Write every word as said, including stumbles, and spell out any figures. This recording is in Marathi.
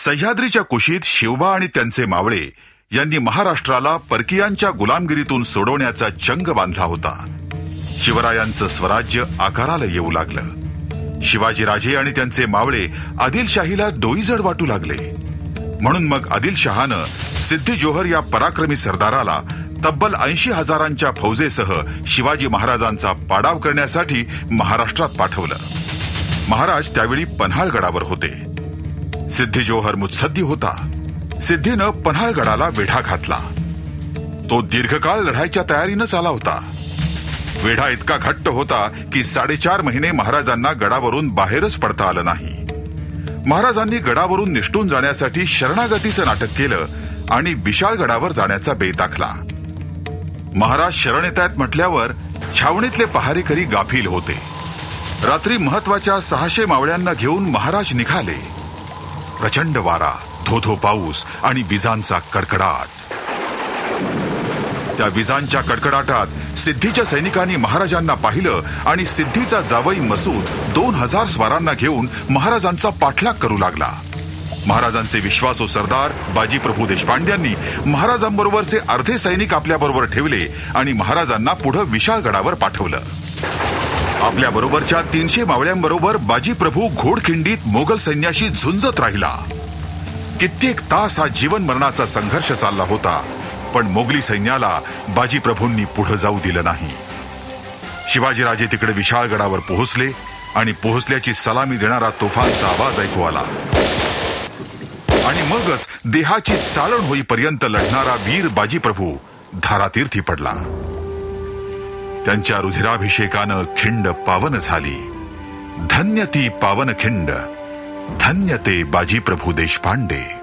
सह्याद्रीच्या कुशीत शिवबा आणि त्यांचे मावळे यांनी महाराष्ट्राला परकीयांच्या गुलामगिरीतून सोडवण्याचा चंग बांधला होता. शिवरायांचं स्वराज्य आकाराला येऊ लागलं. शिवाजीराजे आणि त्यांचे मावळे आदिलशाहीला डोईजड वाटू लागले. म्हणून मग आदिलशहानं सिद्दी जोहर या पराक्रमी सरदाराला तब्बल ऐंशी हजारांच्या फौजेसह शिवाजी महाराजांचा पाडाव करण्यासाठी महाराष्ट्रात पाठवलं. महाराज त्यावेळी पन्हाळगडावर होते. सिद्दी जोहर मुत्सद्दी होता. सिद्धीनं पन्हाळगडाला वेढा घातला. तो दीर्घकाळ लढाईच्या तयारीनं चाला होता. वेढा इतका घट्ट होता की साडेचार महिने महाराजांना गडावरून बाहेरच पडता आलं नाही. महाराजांनी गडावरून निष्ठून जाण्यासाठी शरणागतीचं नाटक केलं आणि विशाळगडावर जाण्याचा बेत आखला. महाराज शरण येत आहेत म्हटल्यावर छावणीतले पहारेकरी गाफील होते. रात्री महत्वाच्या सहाशे मावळ्यांना घेऊन महाराज निघाले. प्रचंड वारा, धोधो पाऊस आणि विजांचा कडकडाट. त्या विजांच्या कडकडाटात सिद्धीच्या सैनिकांनी महाराजांना पाहिलं आणि सिद्धीचा जावई मसूद दोन हजार स्वारांना घेऊन महाराजांचा पाठलाग करू लागला. महाराजांचे विश्वासू सरदार बाजीप्रभू देशपांड्यांनी महाराजांबरोबरचे अर्धे सैनिक आपल्याबरोबर ठेवले आणि महाराजांना पुढे विशाळगडावर पाठवलं. आपल्या बरोबरच्या तीनशे मावळ्यांबरोबर बाजीप्रभू घोडखिंडीत मोगल सैन्याशी झुंजत राहिला. कित्येक तास हा जीवन मरणाचा संघर्ष चालला होता, पण मोगली सैन्याला बाजीप्रभूंनी पुढे जाऊ दिलं नाही. शिवाजीराजे तिकडे विशाळगडावर पोहोचले आणि पोहोचल्याची सलामी देणारा तोफांचा आवाज ऐकू आला. आणि मगच देहाची चाळण होईपर्यंत लढणारा वीर बाजीप्रभू धारातीर्थी पडला. त्यांच्या रुधिराभिषेकानं खिंड पावन झाली. धन्य ती पावन खिंड, धन्य ते बाजीप्रभू देशपांडे.